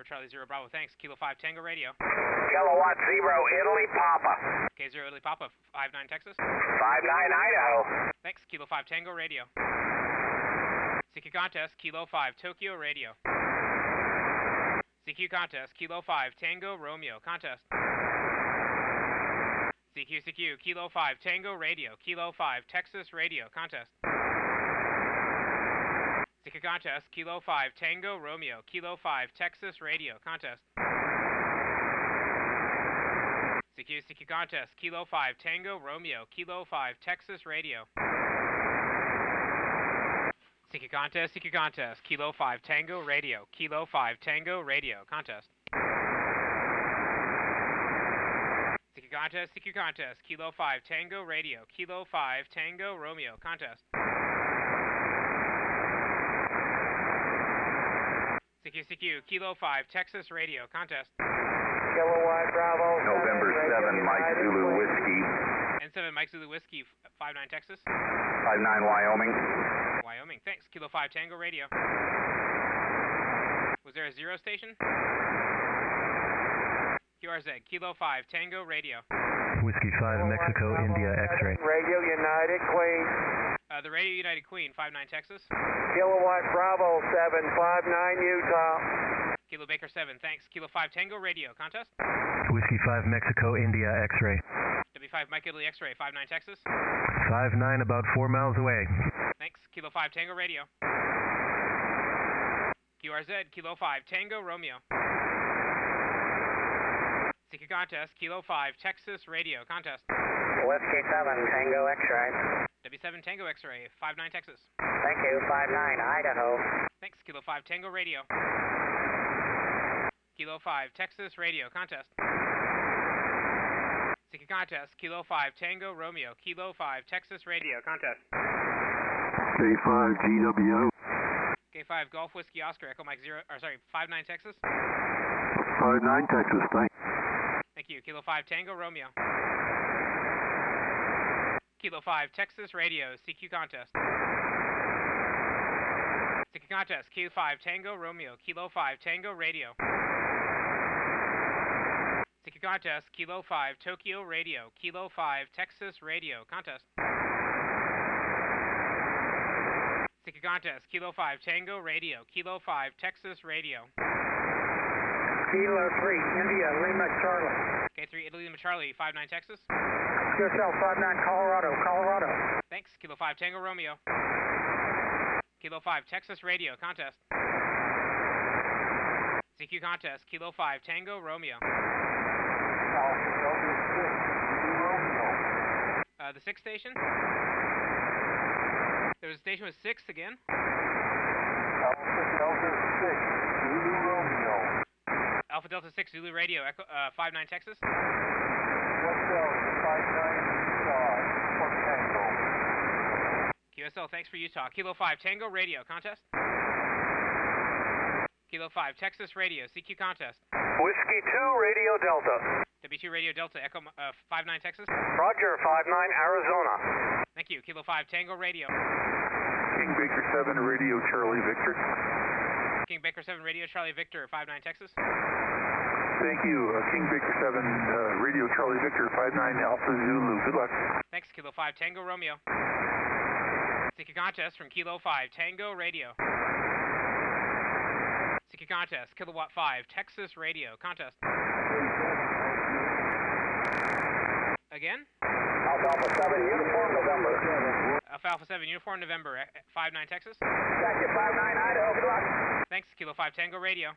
Charlie 0 Bravo. Thanks. Kilo 5 Tango Radio. Kilowatt 0 Italy Papa. Okay, 0 Italy Papa 59 Texas. 59 Idaho. Thanks. Kilo 5 Tango Radio. CQ contest. Kilo 5 Tokyo Radio. CQ contest. Kilo 5 Tango Romeo. Contest. CQ Kilo 5 Tango Radio. Kilo 5 Texas Radio. Contest. CQ contest. Kilo 5 Tango Romeo. Kilo 5 Texas Radio. Contest. CQ contest. Kilo 5 Tango Romeo. Kilo 5 Texas Radio. CQ contest. Kilo 5 Tango Radio. Kilo 5 Tango Radio. Contest. CQ contest. Kilo 5 Tango Radio. Kilo 5 Tango Romeo. Contest. CQ Kilo 5 Texas Radio. Contest. Kilowatt Bravo. November 7 Mike Zulu Whiskey. N7 Mike Zulu Whiskey 59 Texas. 59 Wyoming. Wyoming. Thanks. Kilo 5 Tango Radio. Was there a 0 station? QRZ. Kilo 5 Tango Radio. Whiskey 5 Mexico India X-ray. Radio United Queen. The Radio United Queen 59 Texas. Kilowatt Bravo 759 Utah. Kilo Baker 7. Thanks. Kilo 5 Tango Radio. Contest. Whiskey 5 Mexico India X-ray. W5 Mike Italy X-ray 59 Texas. 59 about 4 miles away. Thanks. Kilo 5 Tango Radio. QRZ. Kilo 5 Tango Romeo. CQ contest. Kilo 5 Texas Radio. Contest. Whiskey 7 Tango X-ray. W7 Tango X-ray 59 Texas. Thank you. 59 Idaho. Thanks. Kilo 5 Tango Radio. Kilo 5 Texas Radio. Contest. CQ contest. Kilo 5 Tango Romeo. Kilo 5 Texas Radio. Contest. K5 GWO. K5 Golf Whiskey Oscar Echo Mike 59 Texas. 59 Texas, thanks. Thank you. Kilo 5 Tango Romeo. Kilo 5 Texas Radio. CQ contest. CQ contest. Kilo 5 Tango Romeo. Kilo 5 Tango Radio. CQ contest. Kilo 5 Tokyo Radio. Kilo 5 Texas Radio. Contest. CQ contest. Kilo 5 Tango Radio. Kilo 5 Texas Radio. Kilo 3 India Lima Charlie. K3 Italy Lima Charlie 59 Texas. Yourself 59 Colorado. Thanks. Kilo 5 Tango Romeo. Kilo 5 Texas Radio. Contest. CQ contest. Kilo 5 Tango Romeo. The 6th station? There was a station with 6 again. Alpha Delta 6 Zulu Radio, Echo, 59 Texas. QSL, thanks for Utah. Kilo 5 Tango Radio, contest. Kilo 5 Texas Radio, CQ contest. Whiskey 2 Radio Delta. W2 Radio Delta, Echo 59 Texas. Roger 59 Arizona. Thank you. Kilo 5 Tango Radio. King Baker 7 Radio Charlie Victor. King Baker 7 Radio Charlie Victor, 59 Texas. Thank you. King Baker 7 Radio Charlie Victor 59 Alpha Zulu. Good luck. Thanks. Kilo 5 Tango Romeo. CQ contest from Kilo 5 Tango Radio. CQ contest. Kilowatt 5 Texas Radio. Contest. Again? Alpha 7 Uniform November. Alpha 7 Uniform November, 59 Texas. Got you 59 Idaho. Good luck. Thanks. Kilo 5 Tango Radio.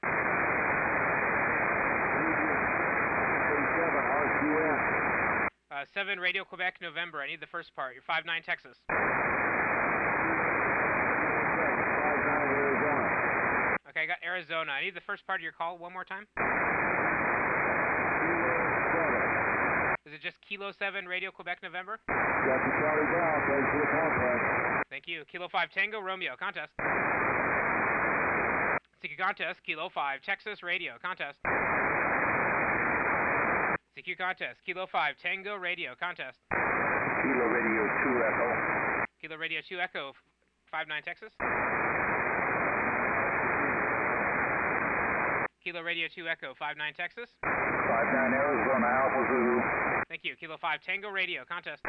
7 Radio Quebec November. I need the first part. You're 59 Texas. Okay, I got Arizona. I need the first part of your call one more time. Is it just Kilo 7 Radio Quebec November? Thank you. Kilo 5 Tango Romeo. Contest. CQ contest. Kilo 5 Texas Radio. Contest. CQ contest. Kilo 5 Tango Radio. Contest. Kilo Radio 2 Echo. Kilo Radio 2 Echo 59 Texas. Kilo Radio 2 Echo, 59 Texas. 59 Arizona, Alpha Zulu. Thank you. Kilo 5 Tango Radio, contest.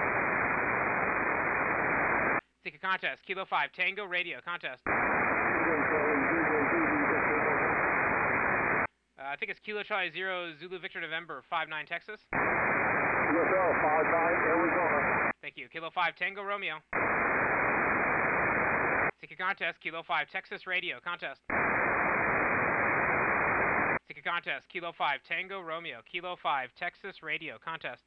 Seeker contest, Kilo 5 Tango Radio, contest. I think it's Kilo Charlie 0 Zulu Victor November, 59 Texas. Kilo 59 Arizona. Thank you. Kilo 5 Tango Romeo. Seeker contest, Kilo 5 Texas Radio, contest. Seeker contest, Kilo 5 Tango Romeo, Kilo 5 Texas Radio, contest.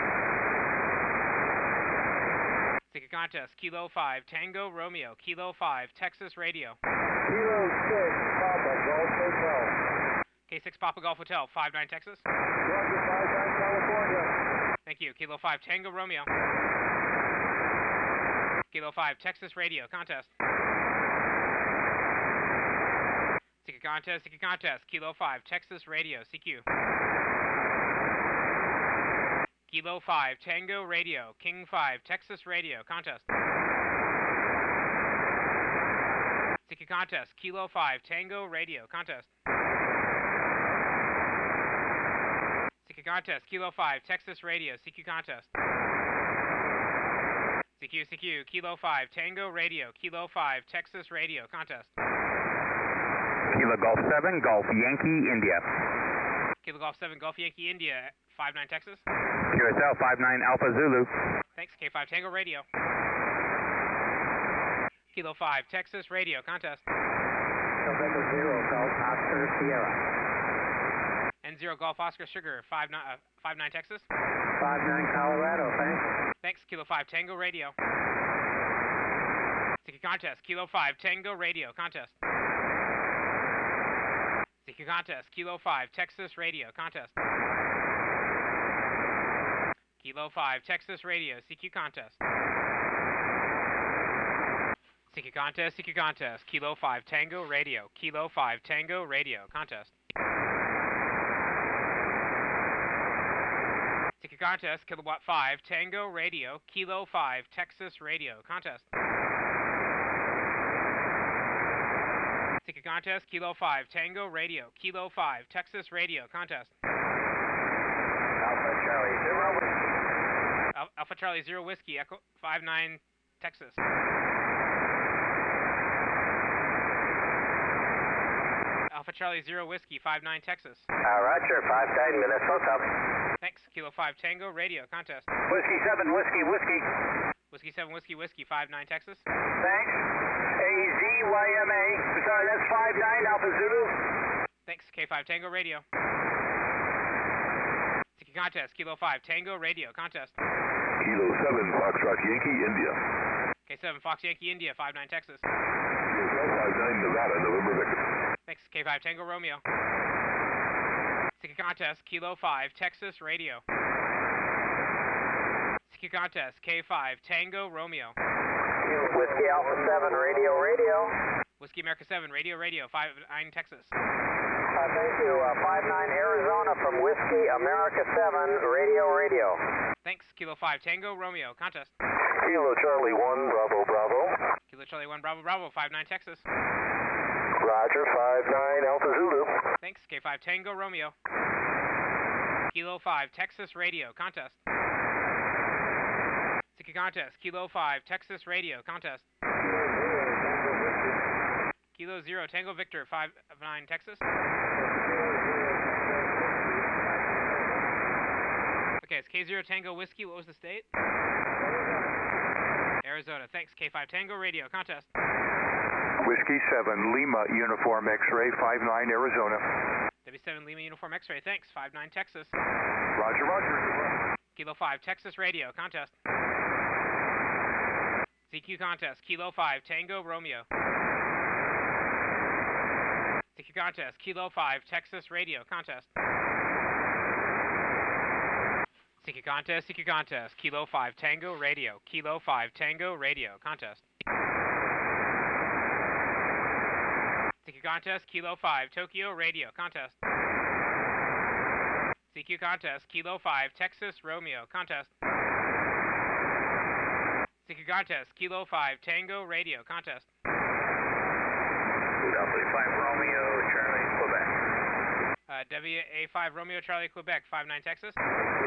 Seeker contest, Kilo 5 Tango Romeo, Kilo 5 Texas Radio. Kilo 6 Papa Golf Hotel. K6 Papa Golf Hotel, 59 Texas. Roger, 59 California. Thank you. Kilo 5 Tango Romeo. Kilo 5 Texas Radio, contest. Seeker contest, Kilo 5 Texas Radio, CQ. Kilo 5 Tango Radio, King 5 Texas Radio, contest. Seeker contest, Kilo 5 Tango Radio, contest. Seeker contest, Kilo 5 Texas Radio, CQ contest. CQ, Kilo 5 Tango Radio, Kilo 5 Texas Radio, contest. Kilo Golf 7, Golf Yankee, India. Kilo Golf 7, Golf Yankee, India, 59 Texas. QSL 59 Alpha Zulu. Thanks, K5 Tango Radio. Kilo 5 Texas Radio, contest. November 0 Golf Oscar Sierra. N0 Golf Oscar Sugar, 59 Texas. 59 Colorado, thanks. Thanks, Kilo 5 Tango Radio. Seeker contest, Kilo 5 Tango Radio, contest. Seeker contest, Kilo 5 Texas Radio, contest. Kilo 5 Texas Radio, CQ contest. Seeker contest, Kilo 5 Tango Radio, Kilo 5 Tango Radio, contest. Seeker contest, Kilowatt 5 Tango Radio, Kilo 5 Texas Radio, contest. Seeker contest, Kilo 5 Tango Radio, Kilo 5 Texas Radio, contest. Alpha Charlie 0 Whiskey. Alpha Charlie 0 Whiskey, Echo 59 Texas. Alpha Charlie 0 Whiskey, 59 Texas. Roger, 59 Minnesota. Thanks, Kilo 5 Tango Radio, contest. Whiskey 7 Whiskey Whiskey. Whiskey 7 Whiskey Whiskey, 59 Texas. Thanks. AZYMA. Sorry, that's 59 Alpha Zulu. Thanks, K5 Tango Radio. Seeker contest, Kilo 5 Tango Radio, contest. Kilo 7 Foxtrot Yankee, India. K7 Fox Yankee India, 59 Texas. QSL 59 Nevada, November Victor. Thanks, K5 Tango Romeo. Seeker contest, Kilo 5 Texas Radio. Seeker contest, K5 Tango Romeo. Whiskey Alpha 7 Radio. Whiskey America 7 Radio, 59 Texas. Thank you. 59 Arizona from Whiskey America 7 Radio. Thanks, Kilo 5 Tango Romeo, contest. Kilo Charlie 1 Bravo. Kilo Charlie 1 Bravo, 59 Texas. Roger, 59 Alpha Zulu. Thanks, K5 Tango Romeo. Kilo 5 Texas Radio, contest. Seeker contest, Kilo 5 Texas Radio, contest. Kilo 0 Tango Victor, 59 Texas. Okay, it's K0 Tango Whiskey. What was the state? Arizona. Thanks, K5 Tango Radio, contest. Whiskey 7 Lima Uniform X-Ray, 59 Arizona. W7 Lima Uniform X-Ray, thanks, 59 Texas. Roger. Kilo 5 Texas Radio, contest. CQ contest, Kilo 5 Tango Romeo. CQ contest, Kilo 5 Texas Radio, contest. CQ contest, Kilo 5 Tango Radio, Kilo 5 Tango Radio, contest. CQ contest, Kilo 5 Tokyo Radio, contest. CQ contest, Kilo 5 Texas Romeo, contest. CQ contest, Kilo 5 Tango Radio, contest. Alpha 5 Romeo, Charlie, Quebec. WA5 Romeo Charlie Quebec 59 Texas.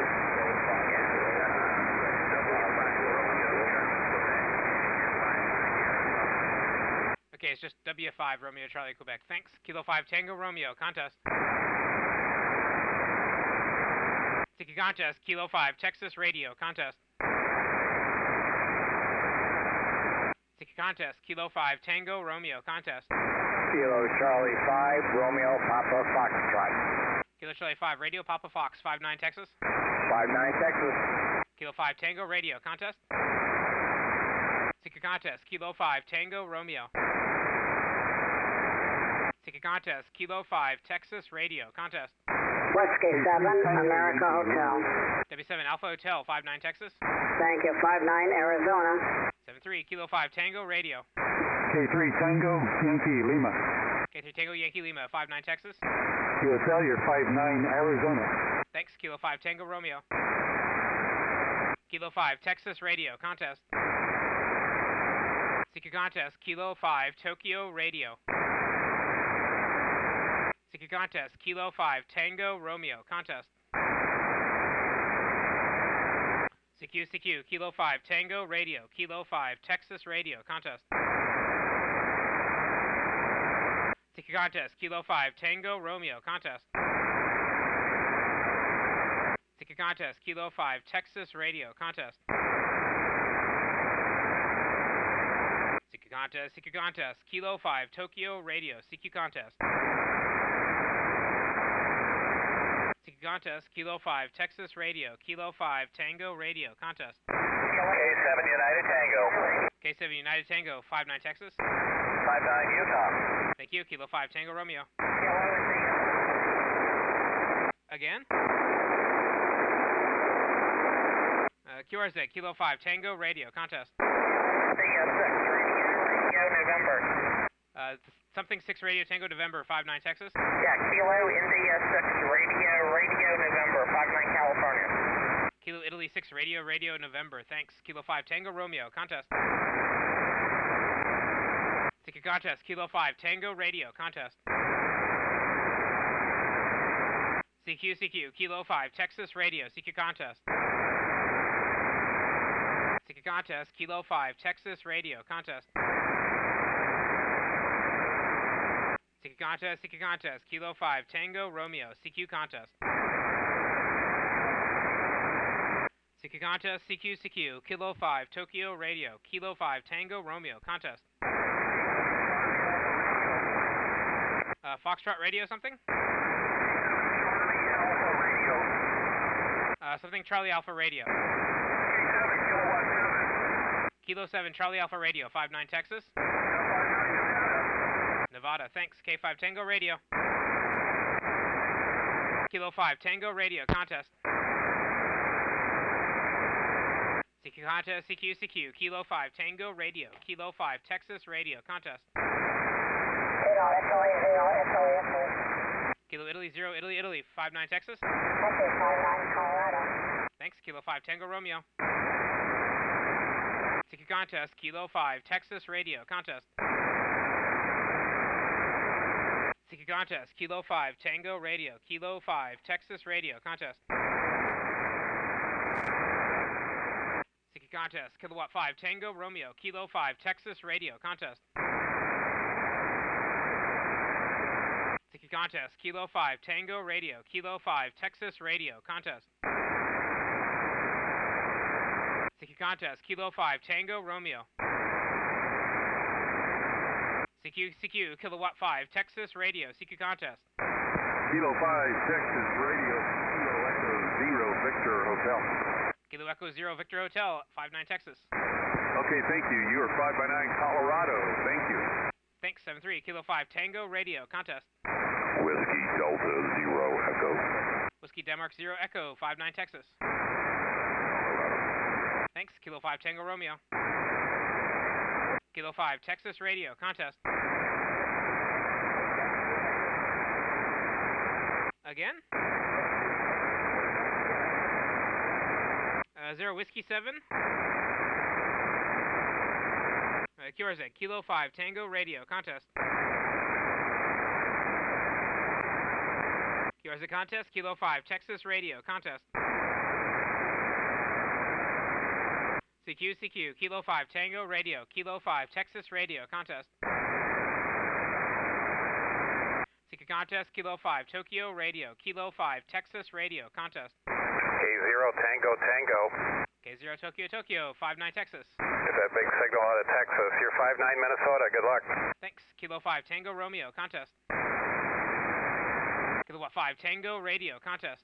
Okay, it's just W5 Romeo Charlie Quebec. Thanks. Kilo 5 Tango Romeo. Contest. Tiki Contest. Kilo 5 Texas Radio. Contest. Tiki Contest. Kilo 5 Tango Romeo. Contest. Kilo Charlie 5, Romeo Papa Foxtrot. Kilo Charlie 5 Radio Papa Fox 59 Texas. 59 Texas. Kilo 5 Tango Radio. Contest. Tiki Contest. Kilo 5 Tango Romeo. Tiki Contest. Kilo 5 Texas Radio. Contest. Whiskey 7, America Hotel. W7 Alpha Hotel 59 Texas. Thank you, 59 Arizona. 73 Kilo 5 Tango Radio. K3 Tango, Yankee Lima. K3 Tango Yankee Lima 59 Texas. Kilo Failure 59 Arizona. Thanks. Kilo 5 Tango Romeo. Kilo 5 Texas Radio. Contest. Tiki Contest. Kilo 5 Tokyo Radio. Tiki Contest. Kilo 5 Tango Romeo. Contest. CQ, Kilo 5 Tango Radio. Kilo 5 Texas Radio. Contest. Tiki Contest. Kilo 5 Tango Romeo. Contest. Tiki Contest. Kilo 5 Texas Radio. Contest. CQ Contest. Kilo 5 Tokyo Radio. CQ Contest. CQ Contest. Kilo 5 Texas Radio. Kilo 5 Tango Radio. Contest. K7 United Tango. K7 United Tango 59 Texas. 59 Utah. Thank you. Kilo 5 Tango Romeo. Again? QRZ, Kilo 5 Tango Radio. Contest. India 6 Radio November. Something 6 Radio Tango November 59 Texas. Yeah, Kilo India 6 Radio November 59 California. Kilo Italy 6 Radio November. Thanks. Kilo 5 Tango Romeo. Contest. Tiki Contest. Kilo 5 Tango Radio. Contest. CQ, Kilo 5 Texas Radio. CQ Contest. CQ Contest. Kilo 5 Texas Radio. Contest. CQ Contest. Kilo 5 Tango Romeo. CQ Contest. CQ Contest. CQ, Kilo 5 Tokyo Radio. Kilo 5 Tango Romeo. Contest. Foxtrot Radio something? Something Charlie Alpha Radio. Kilo 7 Charlie Alpha Radio, 59 Texas. Nevada, thanks. K5 Tango Radio. Kilo 5 Tango Radio, contest. CQ Contest, CQ, Kilo 5 Tango Radio. Kilo 5 Texas Radio, contest. Kilo Italy 0, Italy, 59 Texas. 59 Colorado. Thanks, Kilo 5 Tango Romeo. CQ Contest, Kilo 5 Texas Radio, contest. CQ Contest, Kilo 5 Tango Radio, Kilo 5 Texas Radio, contest. CQ Contest, Kilowatt 5 Tango Romeo, Kilo 5 Texas Radio, contest. CQ Contest, Kilo 5 Tango Radio, Kilo 5 Texas Radio, contest. CQ Contest, Kilo 5 Tango Romeo. CQ, Kilowatt 5 Texas Radio, CQ Contest. Kilo 5 Texas Radio, Kilo Echo 0 Victor Hotel. Kilo Echo 0 Victor Hotel, 59 Texas. Okay, thank you. You are 5 by 9 Colorado. Thank you. Thanks, 7-3, Kilo 5 Tango Radio, contest. Whiskey Delta 0 Echo. Whiskey Denmark 0 Echo, 59 Texas. Thanks, Kilo 5 Tango Romeo. Kilo 5 Texas Radio, contest. Again? 0 Whiskey 7. QRZ, Kilo 5 Tango Radio, contest. QRZ, Present contest, Kilo 5, Texas Radio, contest. CQ, CQ, Kilo 5, Tango Radio, Kilo 5, Texas Radio, contest. CQ contest, Kilo 5, Tokyo Radio, Kilo 5, Texas Radio, contest. K0 Tango Tango. K0 Tokyo Tokyo, 59 Texas. Get that big signal out of Texas. You're 59 Minnesota. Good luck. Thanks. Kilo 5, Tango Romeo, contest. Kilo 5, Tango Radio, contest.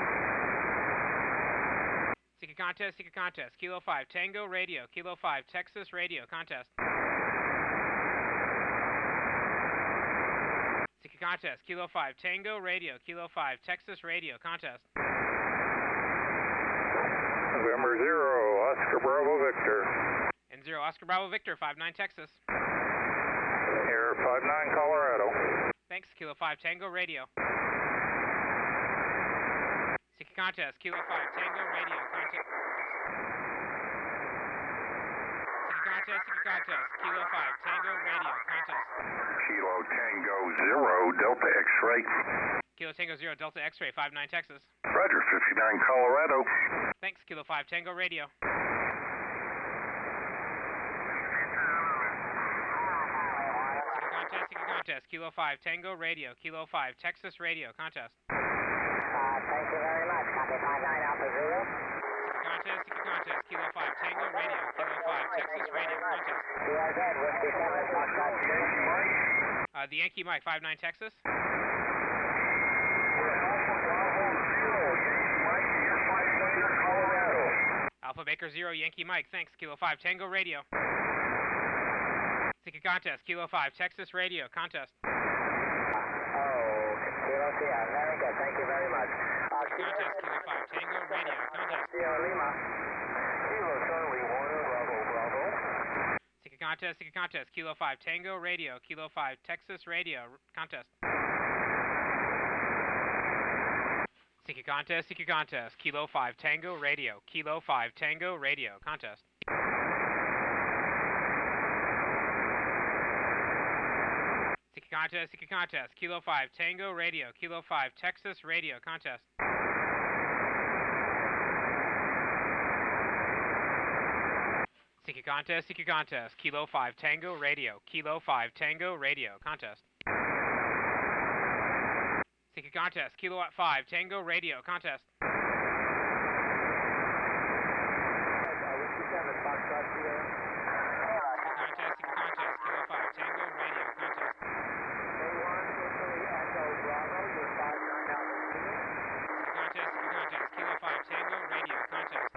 CQ contest, Kilo 5, Tango Radio, Kilo 5, Texas Radio, contest. CQ contest, Kilo 5, Tango Radio, Kilo 5, Texas Radio, contest. November 0, Oscar Bravo Victor. N0, Oscar Bravo Victor, 59 Texas. Air 59 Colorado. Thanks, Kilo 5, Tango Radio. CQ contest, Kilo 5, Tango Radio, contest. CQ contest, Kilo 5, Tango Radio, contest. Kilo Tango 0, Delta X-ray. Kilo Tango 0, Delta X-ray, 59 Texas. Roger, 59 Colorado. Thanks, Kilo 5, Tango Radio. CQ contest, Kilo 5, Tango Radio, Kilo 5, Texas Radio, contest. Thank you very much. Copy 59 Alpha Zulu. CQ contest, Kilo 5, Tango Radio, Kilo 5, Texas Radio, contest. CRZ, Whiskey 7, Foxtrot Zulu. The Yankee Mike, 59 Texas. Alpha Baker 0, Yankee Mike, thanks, Kilo 5, Tango Radio. CQ contest, Kilo 5, Texas Radio, contest. Kilo Sierra, very good. Thank you very much. Contest, Kilo 5, Tango Radio, contest. Sierra Lima. Kilo Charlie 1, Bravo Bravo. CQ contest, Kilo 5, Tango Radio, Kilo 5, Texas Radio, contest. CQ contest, Kilo 5, Tango Radio, Kilo 5, Tango Radio, contest. CQ contest, Kilo 5, Tango Radio, Kilo 5, Texas Radio, contest. CQ contest, Kilo 5, Tango Radio, Kilo 5, Tango Radio, contest. CQ contest, Kilo 5, Tango Radio, contest. CQ contest, Kilo 5, Tango Radio, contest. CQ contest, Kilo 5, Tango Radio, contest.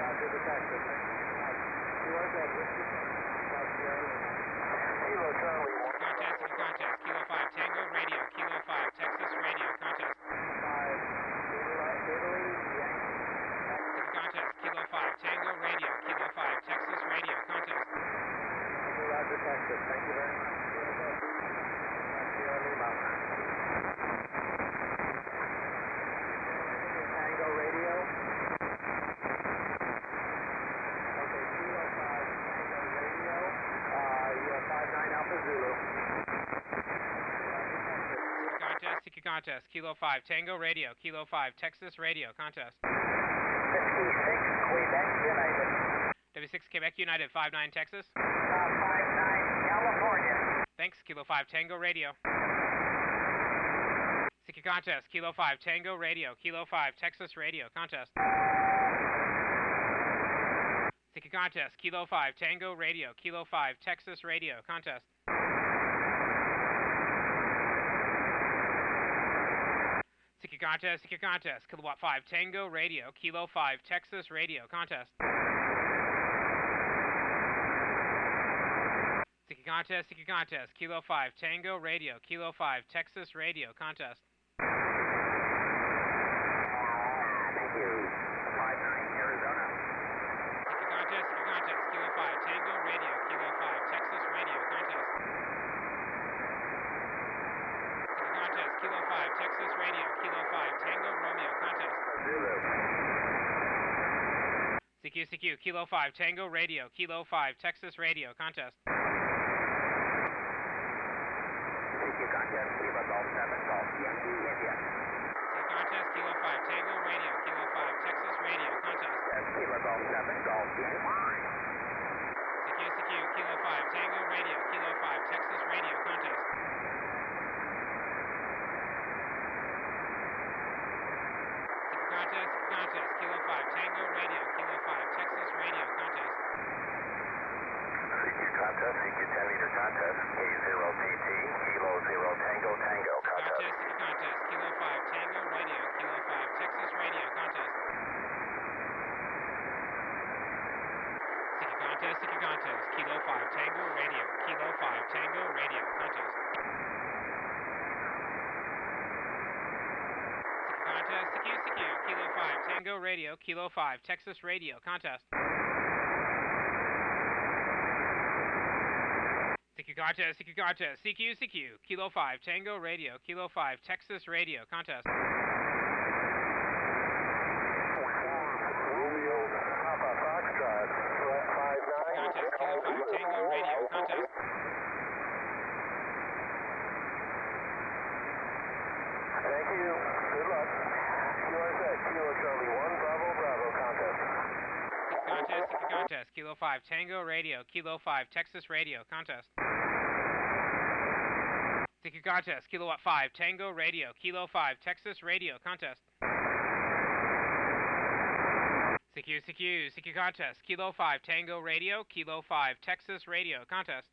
Kilo Charlie 1. Contest, Kilo 5, Tango Radio, Kilo 5, Texas Radio, contest. CQ contest, Kilo 5, Tango Radio, Kilo 5, Texas Radio, contest. Roger, Texas. Thank you very much. Sierra Lima. Tango Radio. Okay, Kilo 5, Tango Radio. You are 59 Alpha Zulu. CQ contest, Kilo 5, Tango Radio, Kilo 5, Texas Radio, contest. 56 Quebec United. W6 Quebec United, 59 Texas. 59 California. Thanks, Kilo 5, Tango Radio. CQ contest, Kilo 5, Tango Radio, Kilo 5, Texas Radio, contest. CQ contest, Kilo 5, Tango Radio, Kilo 5, Texas Radio, contest. CQ contest, Kilowatt 5, Tango Radio, Kilo 5, Texas Radio, contest. CQ contest, Kilo 5, Tango Radio, Kilo 5, Texas Radio, contest. Thank you. 59 Arizona. CQ contest, Kilo 5, Tango Radio, Kilo 5, Texas Radio, contest. Kilo 5, Texas Radio, Kilo 5, Tango Romeo, contest. CQ, Kilo 5, Tango Radio, Kilo 5, Texas Radio, contest. CQ contest, Lima Golf 7, Golf Yankee, India. CQ Kilo Golf 7, Golf Yankee. CQ, Kilo 5, Tango Radio, Kilo 5, Texas Radio, contest. CQ contest, Kilo 5, Tango Radio, Kilo 5, Texas Radio, contest. CQ contest, CQ 10 meter contest, K0PT, Kilo 0 Tango Tango contest. CQ contest, Kilo 5, Tango Radio, Kilo 5, Texas Radio, contest. CQ contest, Kilo 5, Tango Radio, Kilo 5, Tango Radio, contest. CQ, Kilo 5, Tango Radio, Kilo 5, Texas Radio, contest. CQ contest, CQ, Kilo 5, Tango Radio, Kilo 5, Texas Radio, contest. Romeo Papa Foxtrot, 59. Contest, Kilo 5, Tango Radio, contest. Thank you. Good luck. QRZ, Kilo Charlie 1, Bravo, Bravo, contest. CQ contest, Kilo 5, Tango Radio, Kilo 5, Texas Radio, contest. CQ contest, Kilowatt 5, Tango Radio, Kilo 5, Texas Radio, contest. CQ contest, Kilo 5, Tango Radio, Kilo 5, Texas Radio, contest.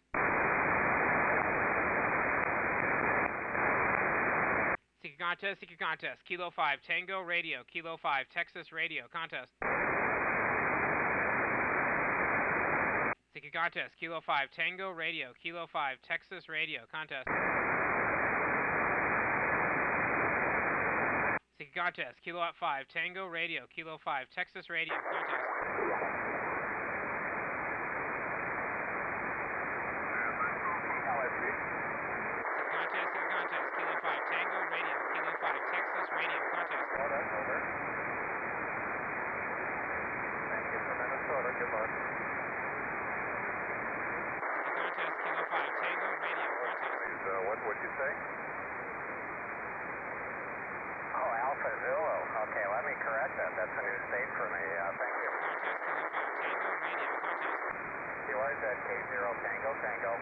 CQ contest, Kilo 5, Tango Radio, Kilo 5, Texas Radio, contest. CQ contest, Kilo 5, Tango Radio, Kilo 5, Texas Radio, contest. CQ contest, Kilowatt 5, Tango Radio, Kilo 5, Texas Radio, contest. CQ contest, Kilo 5, Tango Radio, Kilo 5, Texas Radio, contest. Over. Thank you for Minnesota. Good luck. CQ contest, Kilo 5, Tango Radio, contest. What'd you say? Oh, Alpha Zulu. Okay, let me correct that. That's a new state for me. Thank you. Contest, Kilo 5, Tango Radio, contest. QRZ, K0 Tango Tango.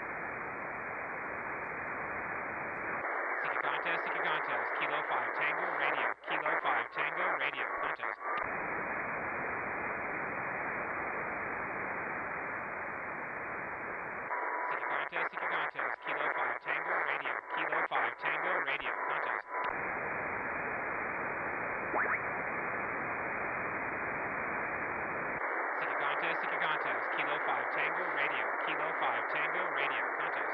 CQ contest, Kilo 5, Tango Radio, Kilo 5, Tango Radio, contest. CQ contest, Kilo 5, Tango Radio, Kilo 5, Tango Radio, contest. CQ contest, Kilo 5, Tango Radio, Kilo 5, Tango Radio, contest.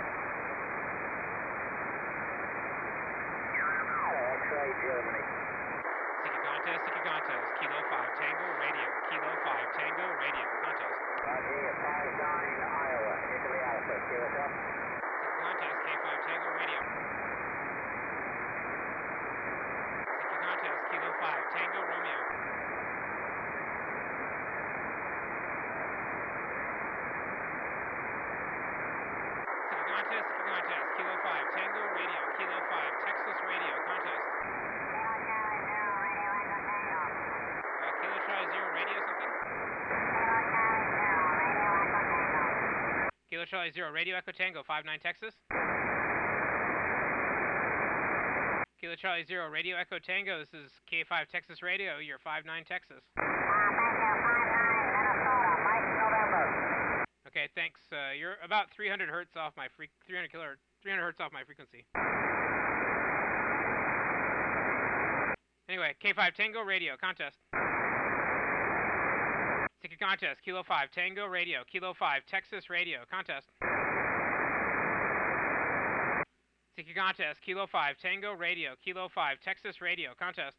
X-ray Germany. CQ contest, Kilo 5, Tango Radio, Kilo 5, Tango Radio, contest. Roger, 59 Iowa. Italy Alpha. Give us up. CQ contest, K5 Tango Radio. CQ contest, Kilo 5, Tango Romeo. CQ contest, Kilo 5, Tango Radio, Kilo 5, Texas Radio, contest. Kilo Charlie 0 Radio something? Kilo Charlie 0 Radio Echo Tango 59 Texas. Kilo Charlie 0 Radio Echo Tango, this is K5 Texas Radio, you're 59 Texas. Okay, thanks. You're about 300 hertz off my 300 hertz off my frequency. Anyway, K5 Tango Radio, contest. CQ contest, Kilo 5, Tango Radio, Kilo 5, Texas Radio, contest. CQ contest, Kilo 5, Tango Radio, Kilo 5, Texas Radio, contest.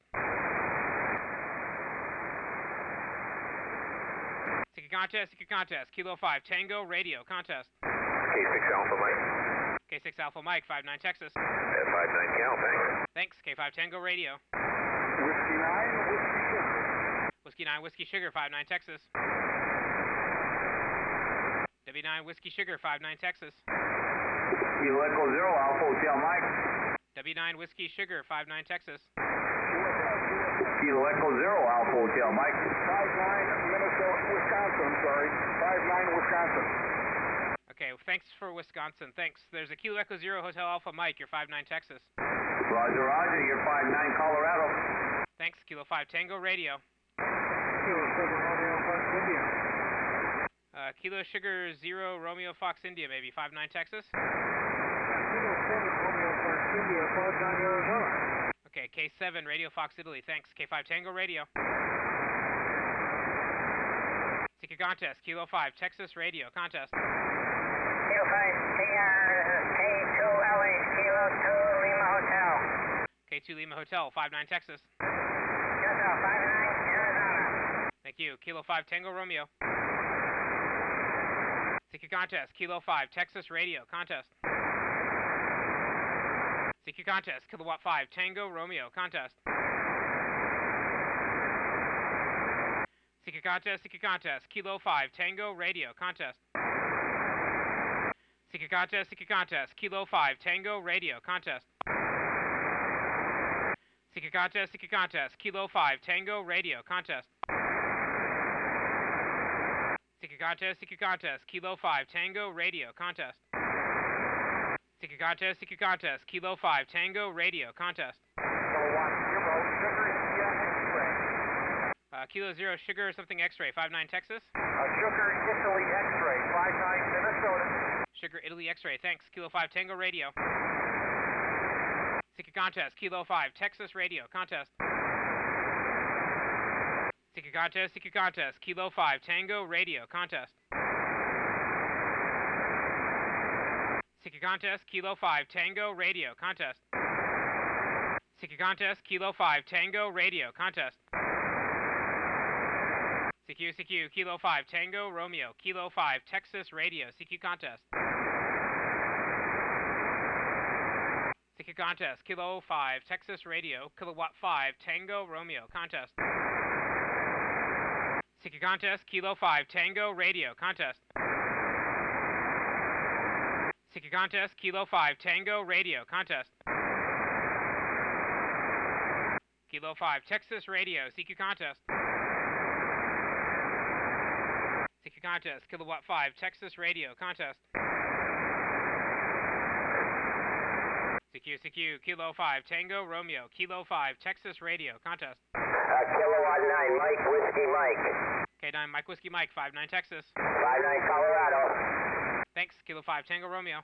CQ contest, Kilo 5, Tango Radio, contest. K6 Alpha Mike. K6 Alpha Mike, 59 Texas. At 59 Cal, thanks. Thanks, K5 Tango Radio. Whiskey 9, Whiskey Sugar. Whiskey 9, Whiskey Sugar, 59 Texas. W9, Whiskey Sugar, 59 Texas. Kilo Echo 0, Alpha Hotel Mike. W9, Whiskey Sugar, 59 Texas. QSL, Kilo Echo Zero, Alpha Hotel, Mike. 59 Minnesota, Wisconsin, I'm sorry. 59 Wisconsin. Okay, thanks for Wisconsin. Thanks. There's a Kilo Echo Zero Hotel Alpha Mike, you're 59 Texas. Roger, Roger, you're 59 Colorado. Thanks, Kilo 5 Tango Radio. Kilo 7 Romeo Fox India. Kilo Sugar Zero Romeo Fox India, maybe 59 Texas. Kilo 7 Romeo Fox India, 59 Arizona. Okay, K7 Radio Fox Italy. Thanks, K5 Tango Radio. Seeker contest, Kilo 5 Texas Radio contest. Kilo 5, K2 LH, Kilo 2 Lima Hotel. K2 Lima Hotel, 59 Texas. Hotel 59 Arizona. Thank you, Kilo 5 Tango Romeo. Seeker contest, Kilo 5 Texas Radio contest. Seeker contest, Kilowatt 5 Tango Romeo contest. Seeker contest, Kilo 5 Tango Radio contest. Seeker contest, Kilo 5 Tango Radio contest. Seeker contest, Kilo 5 Tango Radio contest. Seeker contest, Kilo 5 Tango Radio contest. Seeker contest, Kilo 5 Tango Radio contest. Kilowatt 0, Sugar India X-ray. Kilo 0 Sugar something X-ray, 59 Texas. Sugar Italy X-ray, 59 Minnesota. Sugar Italy X-ray, thanks, Kilo 5 Tango Radio. Seeker contest, Kilo 5 Texas Radio contest. Seeker contest, Kilo 5 Tango Radio contest. Seeker contest, Kilo 5 Tango Radio contest. Seeker contest, Kilo 5 Tango Radio contest. CQ, Kilo 5 Tango Romeo, Kilo 5 Texas Radio, CQ contest. CQ contest, Kilo 5 Texas Radio, Kilowatt 5 Tango Romeo contest. CQ contest, Kilo 5 Tango Radio contest. CQ contest, Kilo 5 Tango Radio contest. Kilo 5 Texas Radio, CQ contest. CQ contest, Kilowatt 5 Texas Radio contest. CQ, Kilo 5 Tango Romeo, Kilo 5 Texas Radio contest. Kilowatt 9, Mike Whiskey Mike. K9 Mike Whiskey Mike, 59 Texas. 59 Colorado. Thanks, Kilo 5 Tango Romeo.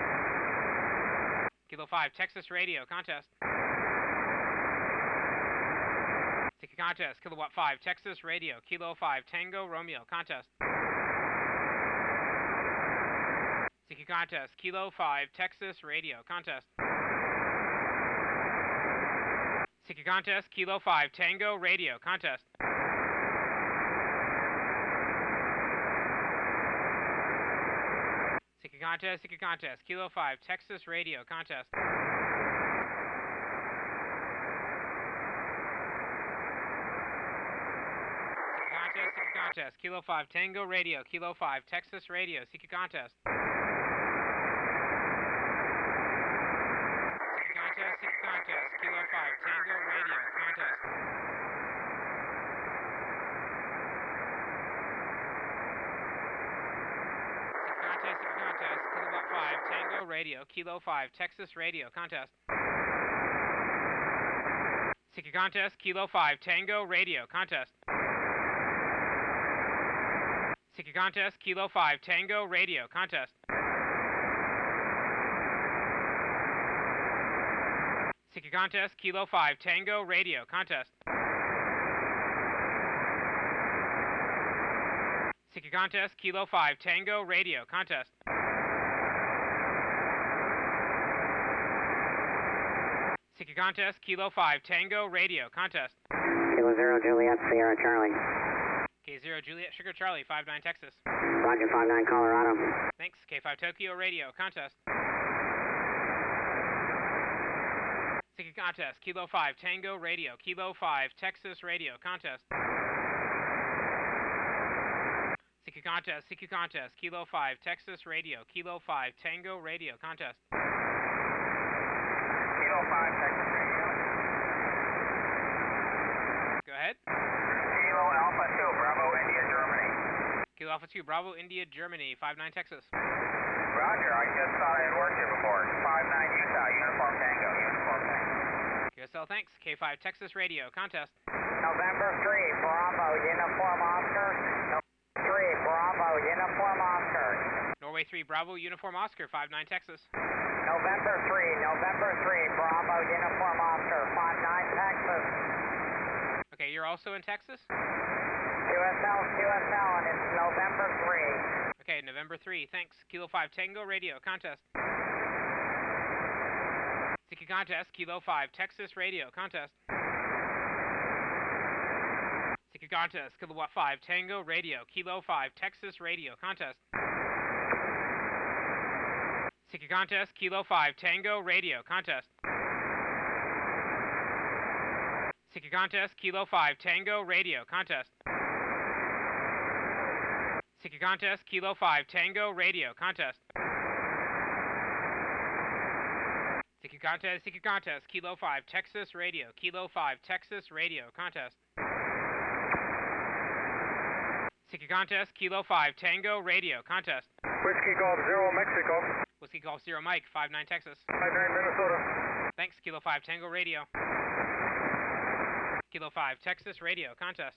Kilo 5 Texas Radio contest. CQ contest, Kilowatt 5 Texas Radio, Kilo 5 Tango Romeo contest. CQ contest, Kilo 5 Texas Radio contest. CQ contest, Kilo 5 Tango Radio contest. CQ contest, Kilo 5 Texas Radio contest. CQ contest, Kilo 5 Tango Radio, Kilo 5 Texas Radio, CQ contest. CQ contest, Kilo 5 Tango Radio contest. CQ contest, Kilowatt 5 Tango Radio, Kilo 5 Texas Radio contest. CQ contest, Kilo 5 Tango Radio contest. CQ contest, Kilo 5 Tango Radio contest. CQ contest, Kilo 5 Tango Radio contest. CQ contest, Kilo 5 Tango Radio contest. CQ contest, Kilo 5 Tango Radio contest. Kilo 0 Juliet Sierra Charlie. K0 Juliet Sugar Charlie, 59 Texas. Roger 59 Colorado. Thanks, K5 Tokyo Radio contest. CQ contest, Kilo 5 Tango Radio, Kilo 5 Texas Radio contest. CQ contest, Kilo 5 Texas Radio, Kilo 5 Tango Radio contest. Kilo 5 Texas Radio. Kilo Alpha 2, Bravo, India, Germany, 59 Texas. Roger, I just thought I had worked here before. 59 Utah, Uniform Tango, Uniform Tango. QSL, thanks. K5 Texas Radio, contest. November 3, Bravo, Uniform Oscar. November 3, Bravo, Uniform Oscar. Norway 3, Bravo, Uniform Oscar, 59 Texas. November 3, Bravo, Uniform Oscar, 59 Texas. Okay, you're also in Texas? QSL, and it's November 3. Okay, November 3, thanks. Kilo 5 Tango Radio, contest. Tiki contest, Kilo 5 Texas Radio, contest. Tiki contest, Kilowatt 5 Tango Radio, Kilo 5 Texas Radio, contest. Tiki contest, Kilo 5 Tango Radio, contest. Tiki contest, Kilo 5 Tango Radio, contest. Tiki contest, Kilo 5 Tango Radio, contest. Tiki contest, Kilo 5 Texas Radio, Kilo 5 Texas Radio, contest. Tiki contest, Kilo 5 Tango Radio, contest. Whiskey Golf 0, Mexico. Whiskey Golf 0 Mike, 59 Texas. 59 Minnesota. Thanks, Kilo 5 Tango Radio. Kilo 5 Texas Radio, contest.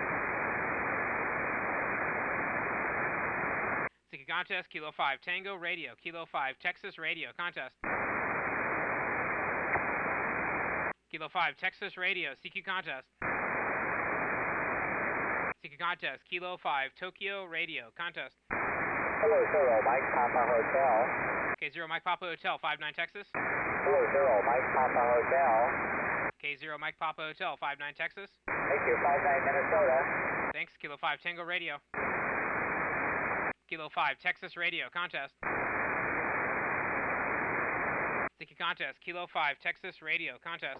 Tiki contest, Kilo 5 Tango Radio, Kilo 5 Texas Radio, contest. Kilo 5 Texas Radio, CQ contest. CQ contest, Kilo 5 Tokyo Radio, contest. Hello, 0, Mike Papa Hotel. K0 Mike Papa Hotel, 59 Texas. Hello, 0, Mike Papa Hotel. K0 Mike Papa Hotel, 59 Texas. Thank you, 59 Minnesota. Thanks, Kilo 5 Tango Radio. Kilo 5 Texas Radio, contest. CQ contest, Kilo 5 Texas Radio, contest.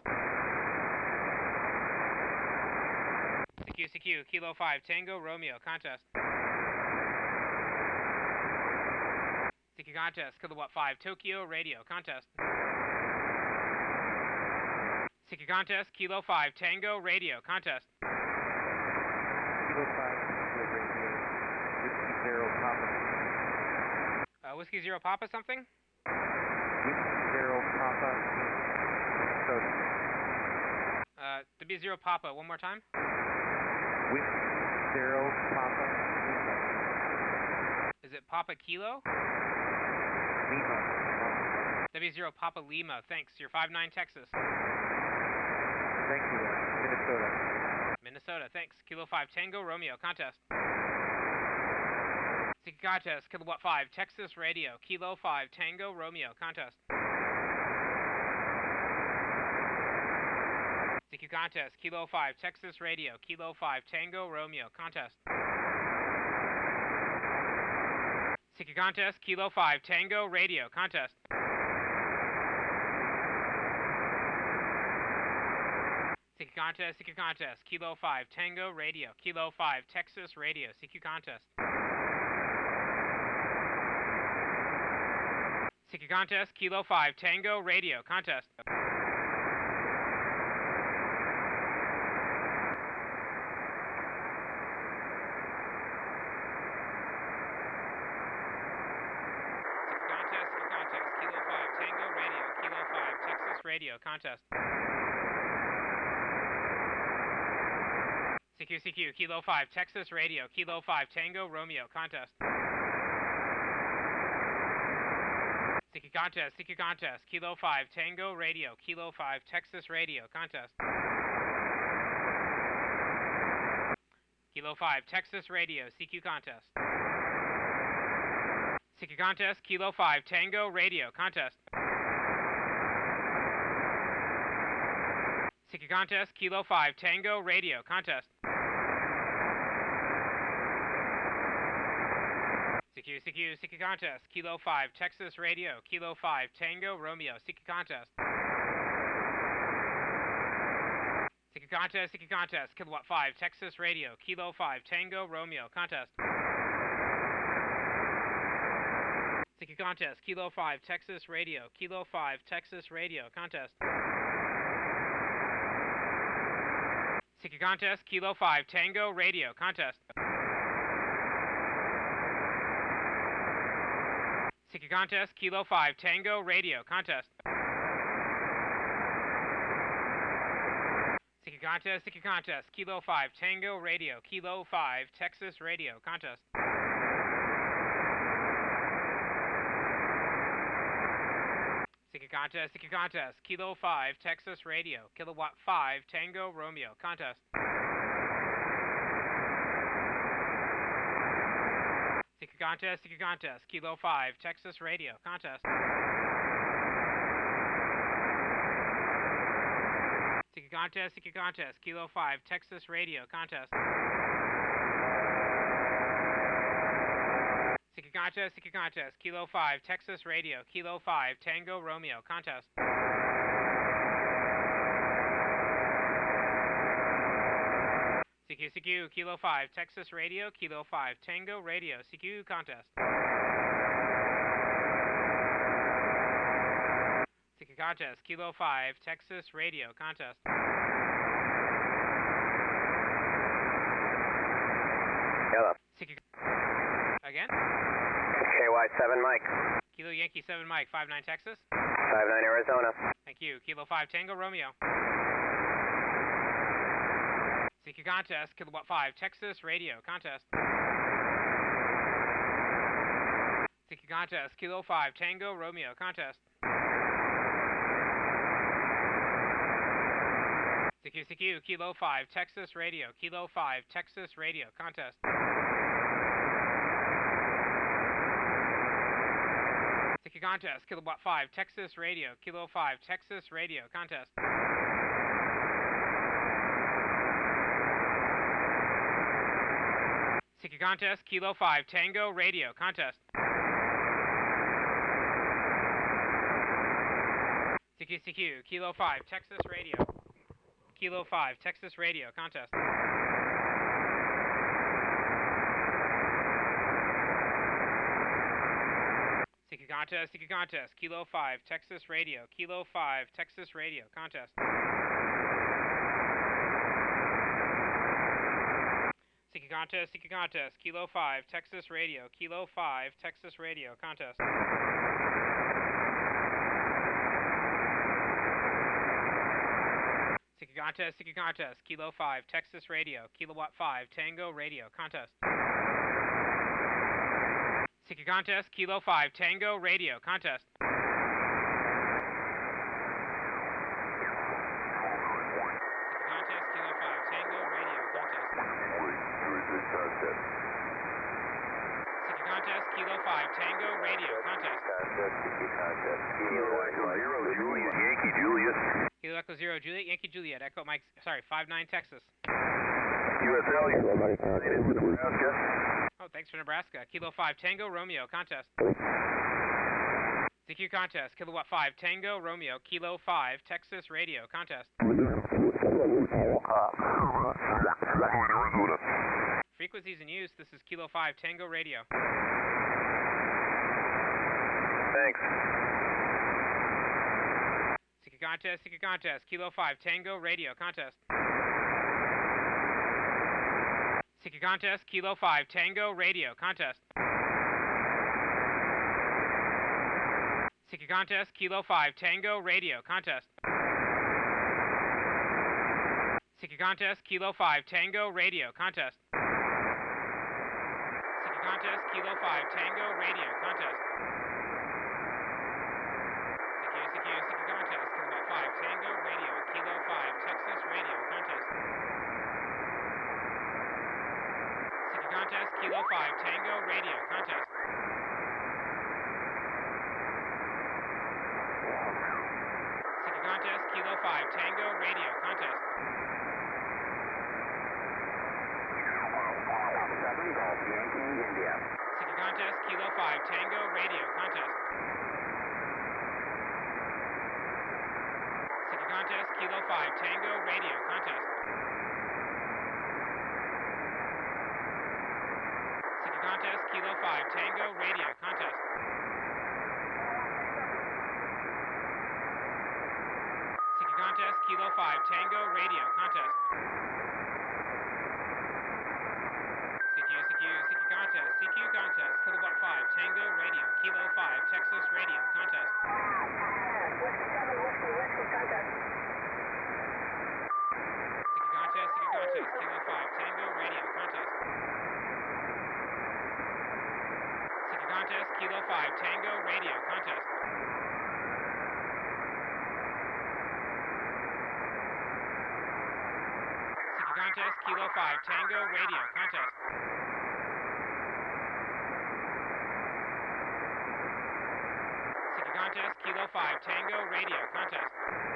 CQ, Kilo 5 Tango Romeo, contest. CQ contest, Kilowatt 5 Tokyo Radio, contest. CQ contest, Kilo 5 Tango Radio, contest. Kilo 5 Tango Radio, Whiskey 0 Papa. Whiskey 0 Papa something? Whiskey 0 Papa, Minnesota. W0 Papa, one more time. Whiskey 0 Papa, Lima. Is it Papa Kilo? Lima. W0 Papa Lima, thanks. You're 59 Texas. Thank you, Minnesota. Minnesota, thanks. Kilo 5 Tango Romeo, contest. CQ contest, Kilowatt 5 Texas Radio, Kilo 5 Tango Romeo, contest. CQ contest, Kilo 5 Texas Radio, Kilo 5 Tango Romeo, contest. CQ contest, Kilo 5 Tango Radio, contest. CQ contest, Kilo 5 Tango Radio, Kilo 5 Texas Radio, CQ contest. CQ contest, Kilo 5 Tango Radio, contest. Kilo 5 Tango Radio, Kilo 5 Texas Radio, contest. CQ, Kilo 5 Texas Radio, Kilo 5 Tango Romeo, contest. CQ contest, Kilo 5 Tango Radio, Kilo 5 Texas Radio, contest. Kilo 5 Texas Radio, CQ contest. CQ contest, Kilo 5 Tango Radio, contest. CQ contest, Kilo 5 Tango Radio, contest. CQ contest, Kilo 5 Texas Radio, Kilo 5 Tango Romeo, CQ contest. CQ contest, Kilowatt 5 Texas Radio, Kilo 5 Tango Romeo, contest. CQ contest, Kilo 5 Texas Radio, Kilo 5 Texas Radio, contest. CQ contest, Kilo 5 Tango Radio, contest. CQ contest, Kilo 5, Tango, radio, contest. CQ contest, Kilo 5, Tango, radio, Kilo 5, Texas, radio, contest. CQ contest, Kilo 5, Texas, radio, Kilowatt 5, Tango, Romeo, contest. CQ contest, Kilo 5, Texas, radio, contest. CQ contest, Kilo 5, Texas, radio, contest. CQ contest, Kilo 5, Texas, radio, Kilo 5, Tango, Romeo, contest. CQ, Kilo 5, Texas, radio, Kilo 5, Tango, radio, CQ contest. CQ contest, Kilo 5, Texas, radio, contest. Hello. CQ, again? KY7 Mike. Kilo Yankee 7 Mike, 59 Texas. 59 Arizona. Thank you. Kilo 5, Tango, Romeo. CQ contest, Kilowatt 5, Texas, radio, contest. CQ contest, Kilo 5, Tango, Romeo, contest. CQ, Kilo 5, Texas, radio, Kilo 5, Texas, radio, contest. CQ contest, Kilowatt 5, Texas, radio, Kilo 5, Texas, radio, contest. CQ contest, Kilo 5, Tango, radio, contest. CQ, Kilo 5, Texas, radio. Kilo 5, Texas, radio, contest. CQ contest, Kilo 5, Texas, radio, Kilo 5, Texas, radio, contest. CQ contest, Kilo 5, Texas, radio, Kilo 5, Texas, radio, contest. CQ contest, Kilo 5, Texas, radio, Kilowatt 5, Tango, radio, contest. CQ contest, Kilo 5, Tango, radio, contest. CQ contest, Kilo 5, Tango, radio, contest. Kilo Echo 0, Juliet, Yankee Juliet, Echo Mike, sorry, 59 Texas. Oh, thanks for Nebraska. Kilo 5, Tango, Romeo, contest. CQ contest, Kilowatt 5, Tango, Romeo, Kilo 5, Texas, radio, contest. Frequencies in use, this is Kilo 5, Tango, radio. Thanks. CQ contest, Kilo 5, Tango, radio, contest. CQ contest, Kilo 5, Tango, radio, contest. CQ contest, Kilo 5, Tango, radio, contest. CQ contest, Kilo 5, Tango, radio, contest. CQ contest, Kilo 5, Tango, radio, contest. CQ contest, Kilowatt 5, Tango, radio, Kilo 5, Texas, radio, contest. CQ contest, Kilo 5, Tango, radio, contest. CQ contest, Kilo 5, Tango, radio, contest. 7 Golf Yankee India. CQ contest, Kilo 5, Tango, radio, contest. CQ contest, Kilo 5, Tango, radio, contest. CQ contest, Kilo 5, Tango, radio, contest. CQ contest, Kilo 5, Tango, radio, contest. CQ contest, Kilowatt 5, Tango, radio, Kilo 5, Texas. Radio, contest. Whiskey 7, whiskey, contest. Seeker contest, Kilo 5, Tango, Radio, contest. Seeker contest, Kilo 5, Tango, Radio, contest. Seeker contest, Kilo 5, Tango, Radio, contest. Seeker contest, Kilo 5, Tango, Radio, contest.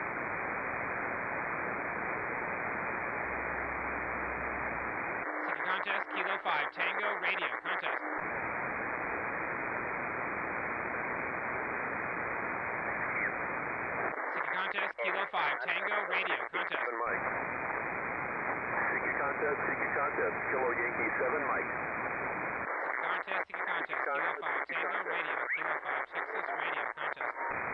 Seeker contest, Kilo 5, Tango, Radio, contest. Seeker contest, Kilo 5, Tango, Radio, contest. Mike. Seeker contest, Kilo Yankee 7, Mike. Seeker contest, Kilo 5, Tango, Radio, Kilo 5, Texas, Radio, contest.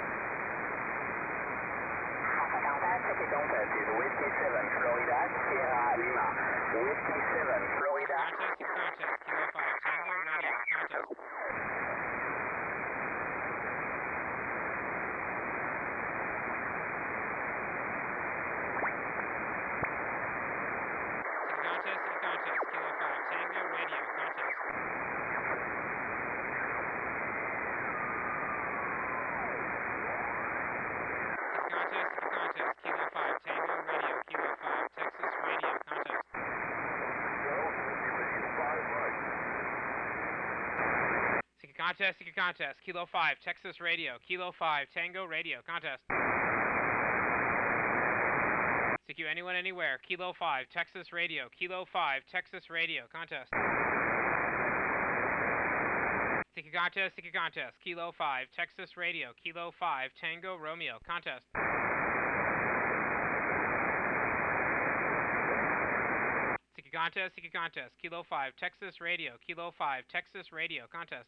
Seeker contest is Whiskey 7, Florida, Sierra Lima. Whiskey 7, Florida. Seeker contest, Kilo 5, Tango, Radio, contest. Seeker contest, Kilo 5, Tango, Radio, contest. Seeker contest, Kilo 5, Tango, Radio, Kilo 5, Texas, Radio, contest. Seeker contest, Kilo 5, Texas, Radio, Kilo 5, Tango, Radio, contest. CQ anyone, anywhere, Kilo 5, Texas, Radio, Kilo 5, Texas, Radio, contest. CQ contest, Kilo 5, Texas, Radio, Kilo 5, Tango, Romeo, contest. CQ contest, Kilo 5, Texas, Radio, Kilo 5, Texas, Radio, contest.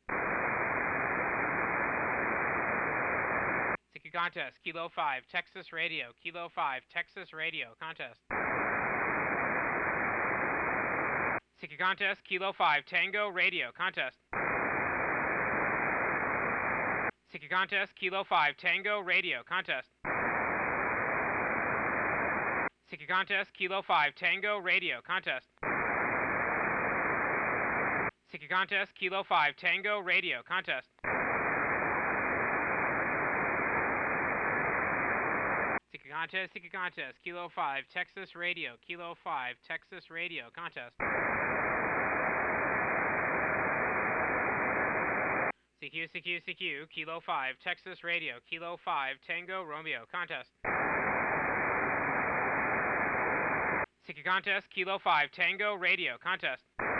CQ contest, Kilo 5, Texas, Radio, Kilo 5, Texas, Radio, contest. CQ contest, Kilo 5, Tango, Radio, contest. CQ contest, Kilo 5, Tango, Radio, contest. CQ contest, Kilo 5, Tango, Radio, contest. CQ contest, Kilo 5, Tango, Radio, contest. CQ contest, Kilo 5, Texas, Radio, Kilo 5, Texas, Radio, contest. CQ, Kilo 5, Texas, Radio, Kilo 5, Tango, Romeo, contest. CQ contest, Kilo 5, Tango, Radio, contest.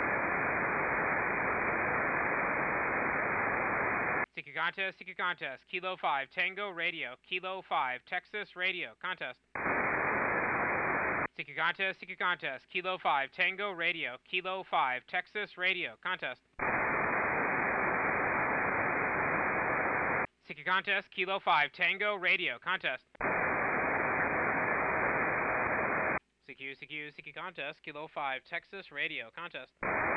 CQ contest, Kilo 5, Tango, Radio, Kilo 5, Texas, Radio, contest. CQ contest, Kilo 5, Tango, Radio, Kilo 5, Texas, Radio, contest. CQ contest, Kilo 5, Tango, Radio, contest. CQ contest, Kilo 5, Texas, Radio, contest.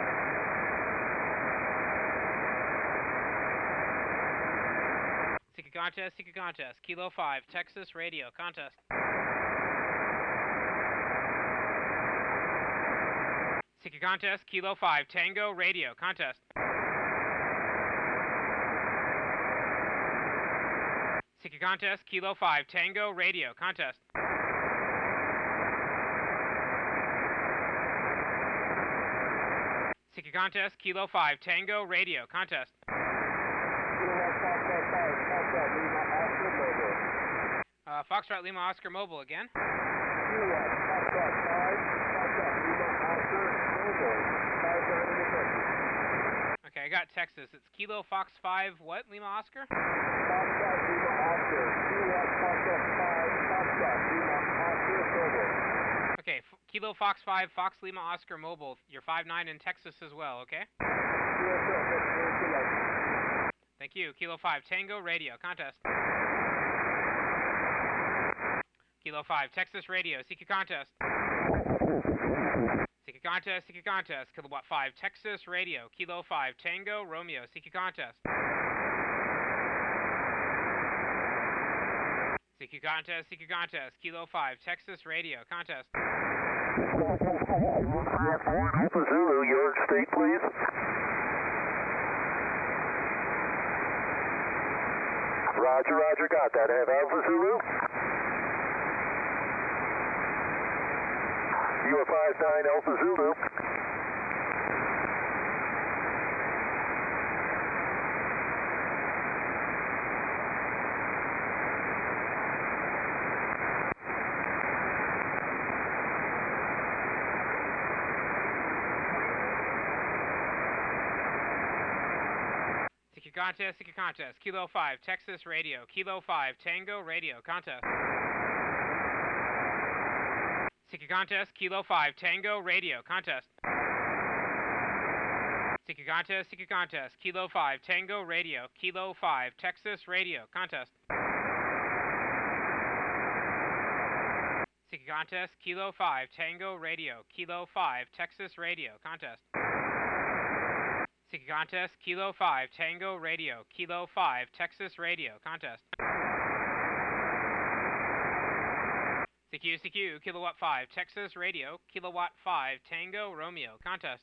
CQ contest, Kilo 5, Texas, Radio, contest. CQ contest, Kilo 5, Tango, Radio, contest. CQ contest, Kilo 5, Tango, Radio, contest. CQ contest, Kilo 5, Tango, Radio, contest. Foxtrot Lima Oscar Mobile again. Okay, I got Texas. It's Kilo Fox 5, what, Lima Oscar? Okay, Kilo Fox 5, Fox Lima Oscar Mobile. You're 5-9 in Texas as well, okay? Thank you. Kilo 5, Tango, Radio, contest. Kilo 5, Texas, Radio, CQ contest. CQ contest, Kilowatt 5, Texas, Radio, Kilo 5, Tango, Romeo, CQ contest. CQ contest, Kilo 5, Texas radio, contest. 5-1 Alpha Zulu, York State, please. Roger, roger, got that. Have Alpha Zulu. You are 5-9 Alpha Zulu. CQ contest, Kilo 5, Texas radio, Kilo 5, Tango radio, contest. CQ contest, Kilo 5, Tango radio, contest. CQ contest, Kilo 5, Tango radio, Kilo 5, Texas radio, contest. CQ contest, Kilo 5, Tango radio, Kilo 5, Texas radio, contest. CQ contest, Kilo 5, Tango radio, Kilo 5, Texas radio, contest. CQ, Kilowatt 5, Texas radio, Kilowatt 5, Tango Romeo, contest.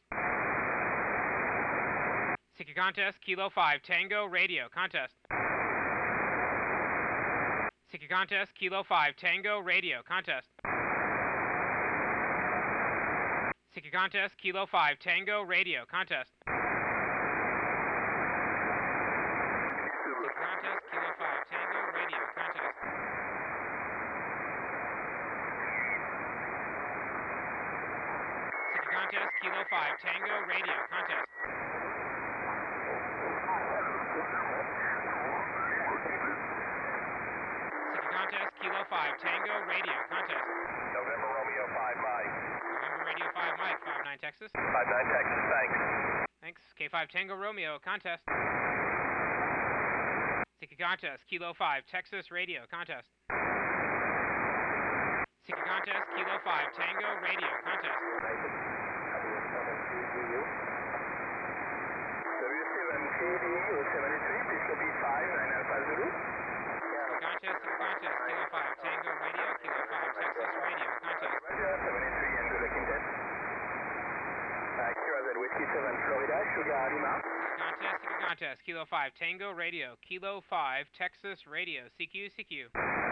CQ contest, Kilo 5, Tango radio, contest. CQ contest, Kilo 5, Tango radio, contest. CQ contest, Kilo 5, Tango radio, contest. Contest, Kilo 5, Tango, radio, contest. CQ contest, Kilo 5, Tango, radio, contest. CQ contest, Kilo 5, Tango, radio, contest. November Romeo 5 Mike. November Radio 5 Mike, 59 Texas. 5-9 Texas, thanks. Thanks. K5 Tango Romeo, contest. CQ contest, Kilo 5, Texas radio, contest. CQ contest, Kilo 5, Tango radio, contest. W7KD 073, please copy 5-9 Alpha Zulu. CQ contest, Kilo 5, Tango radio, Kilo 5, Texas radio, contest. Roger, 73 Andrew the Quintet. QRZ Whiskey 7 Florida, Sugar Lima. CQ contest, Kilo 5, Tango radio, Kilo 5, Texas radio, CQ. CQ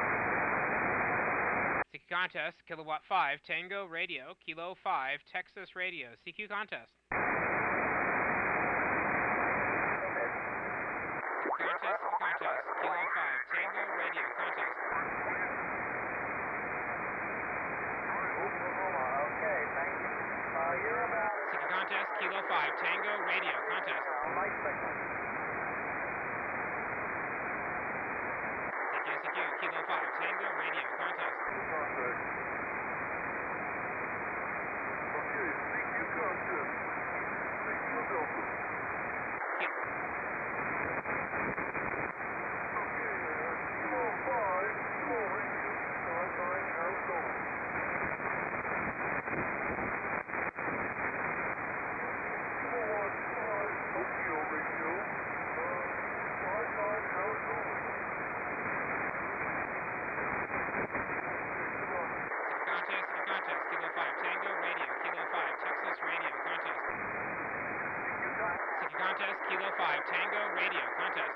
contest, Kilowatt 5, Tango radio, Kilo 5, Texas radio, CQ contest. CQ contest, Kilo 5, Tango radio, contest. Okay, thank you. You're about... CQ contest, Kilo 5, Tango radio, contest. Mike signal. CQ, Kilo 5, Tango radio, contest. Contest, Kilo 5, Tango radio, Kilo 5, Texas radio, contest. CQ contest, Kilo 5, Tango radio, contest.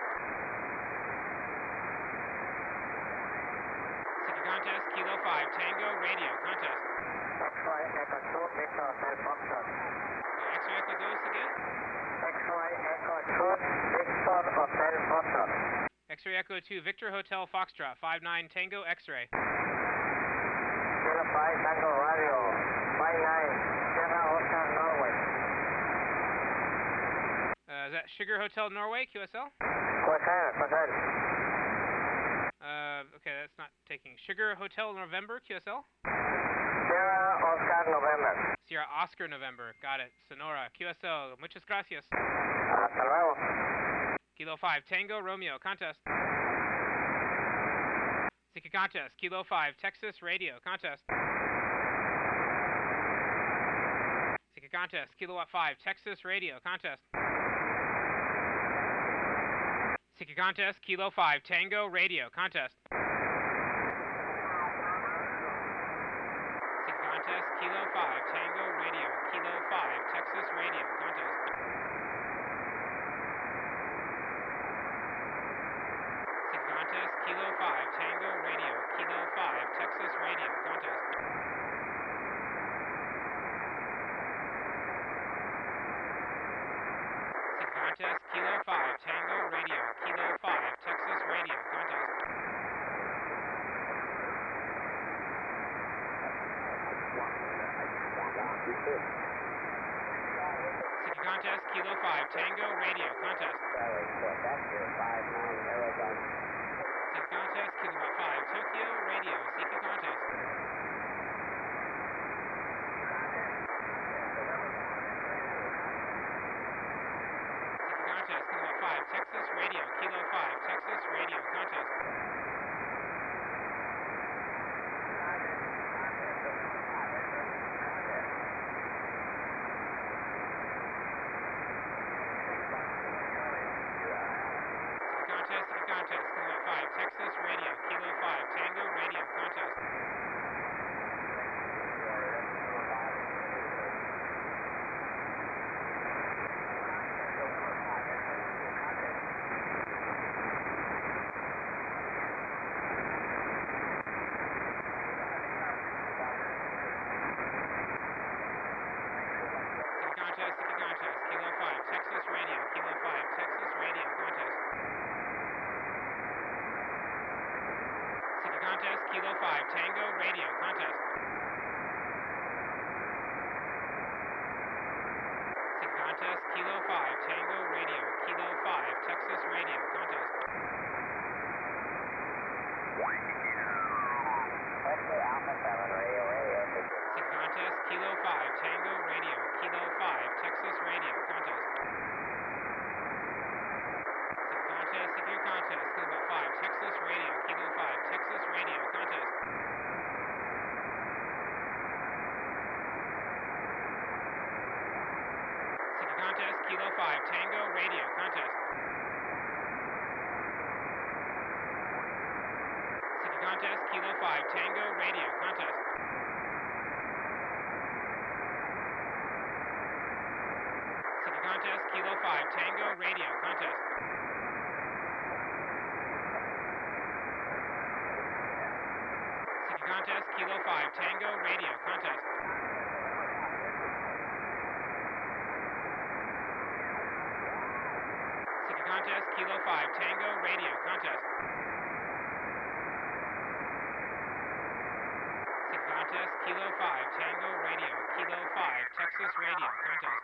CQ contest, Kilo 5, Tango radio, contest. X-Ray Echo 2, Victor Hotel Foxtrot. X-Ray Echo 2 again? X-Ray Echo 2, Victor Hotel Foxtrot. X-Ray Echo 2, Victor Hotel Foxtrot, 59 Tango X-Ray. Kilo 5 Tango Radio, 59 Sierra Hotel Norway. Is that Sugar Hotel Norway, QSL? Hotel. Okay, that's not taking. Sugar Hotel November, QSL? Sierra Oscar November. Sierra Oscar November, got it. Sonora, QSL, muchas gracias. Hasta luego. Kilo 5, Tango Romeo, contest. CQ contest, Kilo 5, Texas radio, contest. CQ contest, Kilowatt 5, Texas radio, contest. CQ contest, Kilo 5, Tango radio, contest. Kilo 5, Tango Radio, Kilo 5, Texas Radio, contest. Seek contest, Kilo 5, Tango Radio, Kilo 5, Texas Radio, contest. Seek contest, Kilo 5, Tango Radio, Kilo 5, Texas Radio, contest. Seek contest, Kilo 5, Tango Radio, contest. Seek contest, Kilowatt 5, Tokyo Radio, seek a contest. Seek contest, Kilowatt 5, Texas Radio, Kilo 5, Texas Radio, contest. Contest, Kilowatt 5, Texas Radio, Kilo 5, Tango Radio, contest. Contest, Kilo 5, Texas Radio, Kilo 5, Texas Radio, contest. Contest, Kilo 5, Tango Radio, contest. Seek contest, Kilo 5, Tango Radio, Kilo 5, Texas Radio, contest. Seek contest, Kilo 5, Tango Radio, Kilo 5, Texas Radio, contest. Seek your contest, Kilowatt 5, Texas Radio, Kilo 5, Texas Radio, contest. Seek your contest, Kilo 5, Tango Radio, contest. Seek your contest, Kilo 5, Tango Radio, contest. Seek your contest, Kilo 5, Tango Radio, contest. Contest, Kilo 5, Tango Radio, contest. Seek contest, Kilo 5, Tango Radio, contest. Seek contest, Kilo 5, Tango Radio, Kilo 5, Texas Radio, contest.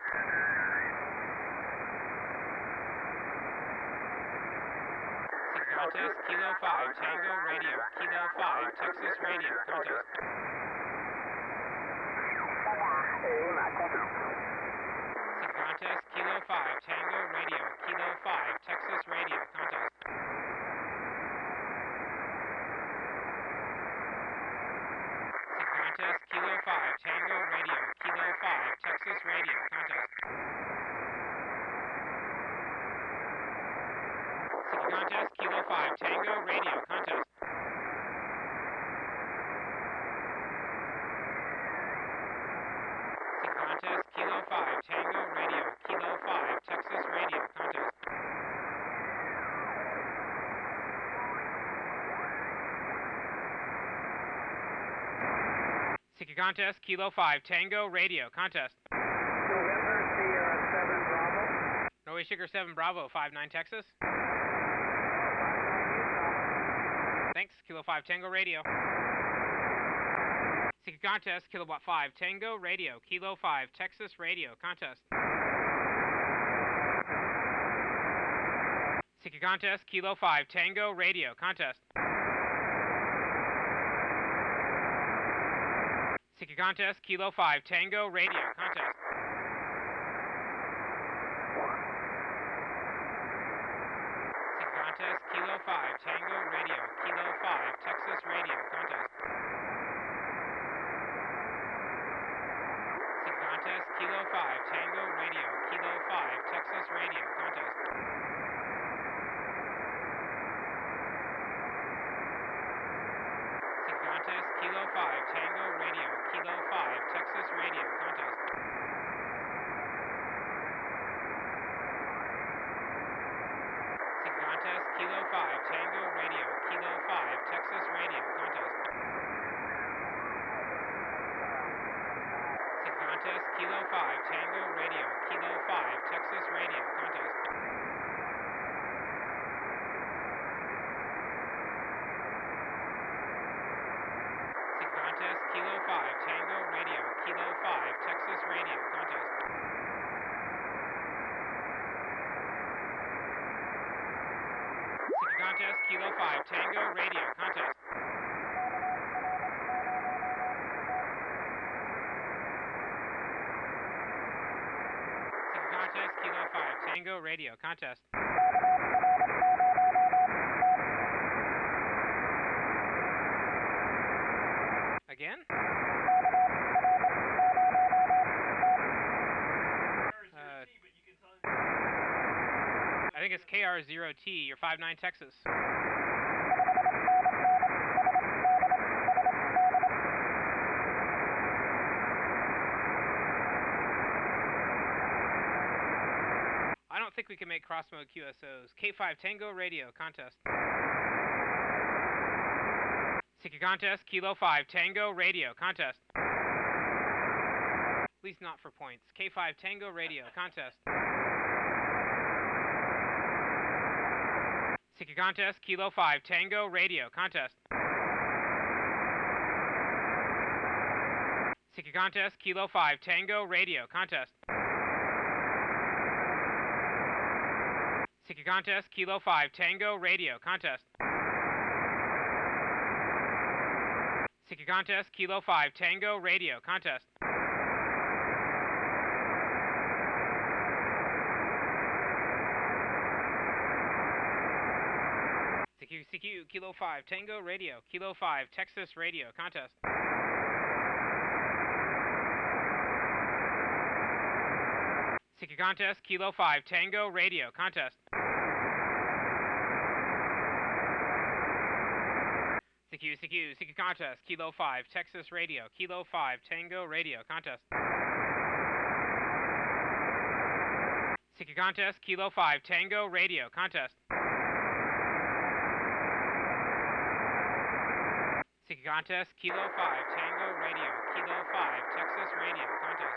Contest, Kilo 5, Tango Radio, Kilo 5, Texas Radio, contest. Seek contest, Kilo 5, Tango Radio, Kilo 5, Texas Radio, contest. Seek contest, Kilo 5, Tango Radio, Kilo 5, Texas Radio, contest. Contest, Kilo 5, Tango Radio, contest. Seek contest, Kilo 5, Tango Radio, Kilo 5, Texas Radio, contest. Seek contest, Kilo 5, Tango Radio, contest. November, Sierra 7 Bravo. Norway Sugar 7 Bravo, 59 Texas. Thanks, Kilo 5, Tango Radio. Seek a contest, Kilowatt 5, Tango Radio, Kilo 5, Texas Radio, contest. Seek a contest, Kilo 5, Tango Radio, contest. Seek a contest, Kilo 5, Tango Radio, contest. Seek a contest, Kilo 5, Tango Radio, Kilo 5, Texas Radio, contest. Seek a contest, Kilo 5, Tango Radio, Kilo 5, Texas Radio, contest. Seek a contest, Kilo 5, Tango Radio, Kilo 5, Texas Contest Kilo 5 Tango Radio, Kilo 5 Texas Radio, contest. Seeking contest Kilo 5 Tango Radio, Kilo 5 Texas Radio, contest. Seeking contest Kilo 5 Tango Radio, contest. Contest Kilo 5 Tango Radio, contest. Again? I think it's KR0T, you're 59 Texas. I don't think we can make cross mode QSOs. K5 Tango Radio, contest. Seeking contest, Kilo 5 Tango Radio, contest. At least not for points. K5 Tango Radio, contest. Seeking contest, Kilo 5 Tango Radio, contest. Seeking contest, Kilo 5 Tango Radio, contest. Seeking contest, Kilo 5 Tango Radio, contest. Seeking contest, Kilo 5 Tango Radio, contest. CQ, Kilo 5 Tango Radio, Kilo 5 Texas Radio, contest. Seeking contest, Kilo 5 Tango Radio, contest. CQ, seeking contest, Kilo 5 Texas Radio, Kilo 5 Tango Radio, contest. Seeking contest, Kilo 5 Tango Radio, contest. Seeking contest, Kilo 5 Tango Radio, Kilo 5 Texas Radio, contest.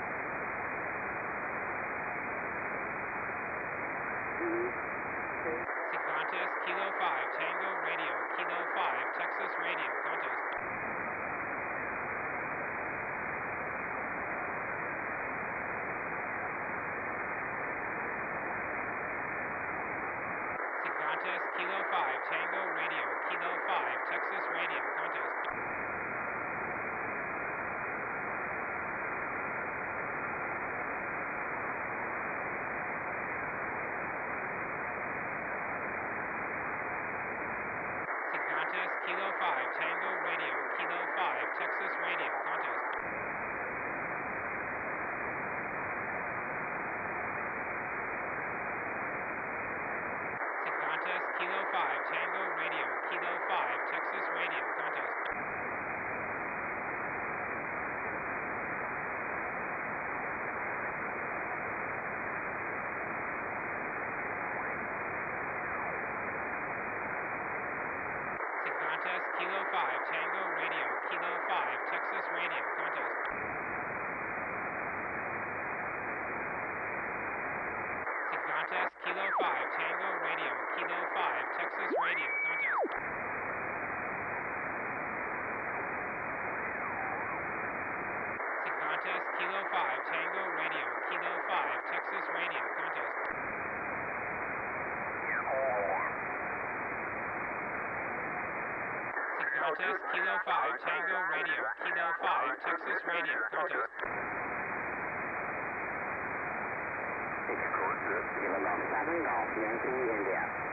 Seeking contest, Kilo 5 Tango Radio, Kilo 5 Texas Radio, contest. Seeking contest, Kilo 5 Tango Radio, Kilo 5 Texas Radio, contest. Kilo 5 Tango Radio, Kilo 5 Texas Radio, contest. Seeking contest, Kilo 5 Tango Radio, Kilo 5 Texas Radio, contest. Contest Kilo 5 Tango Radio, Kilo 5 Texas Radio, contest. Seeking contest Kilo 5 Tango Radio, Kilo 5 Texas Radio, contest. Seeking contest Kilo 5 Tango Radio, Kilo 5 Texas Radio, contest. Contest Kilo 5 Tango Radio, Kilo 5 Texas Radio, contest. Kilo Golf 7 Golf, Yankee, India.